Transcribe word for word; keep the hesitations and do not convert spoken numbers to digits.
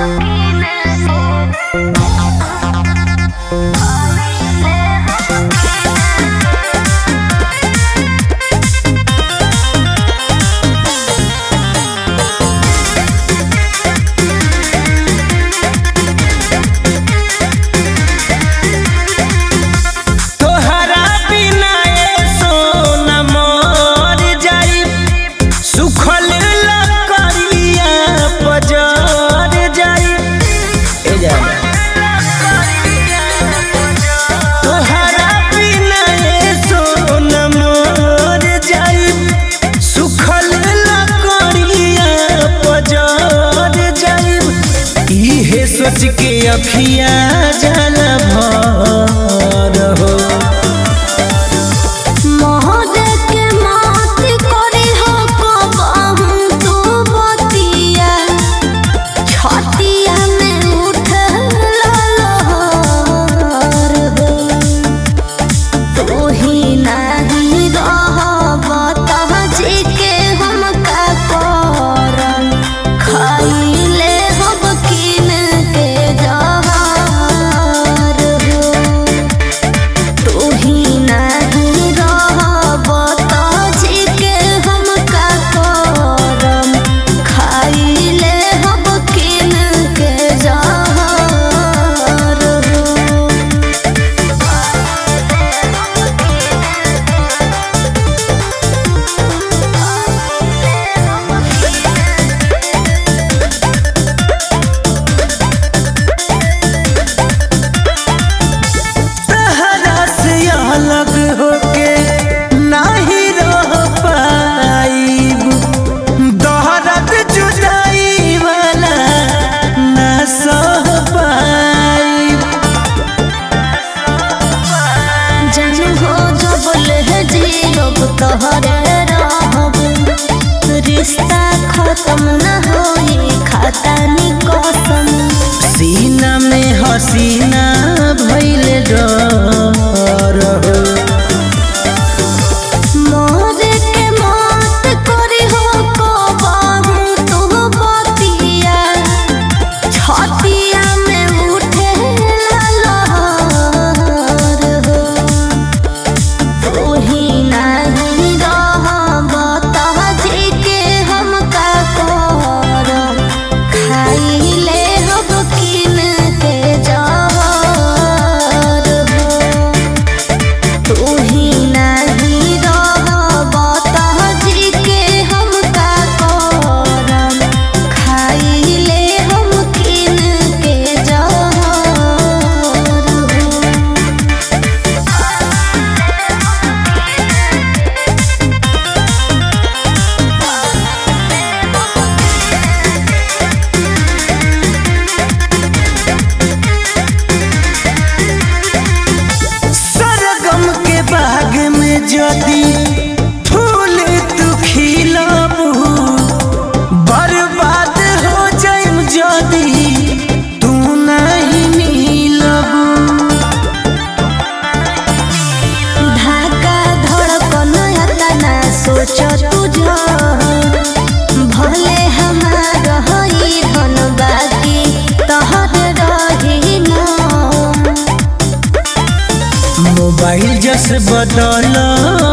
सोच के अखिया जल भर हो तोहरे रहब रिश्ता खत्म न होई खाता नी कसम सीना में हसीना भइल डर हो मोरे के मत करी हो कबहू तू बतिया छतिया में उठे लहर हो तू ही जदी फूल तू खिलाबू बर्बाद हो जाइम जदी तू नहीं मिलबू ढाका धड़कन ना सोच तुझ भले हमार हई धन बाकी तहर रही न मोबाइल जस बदल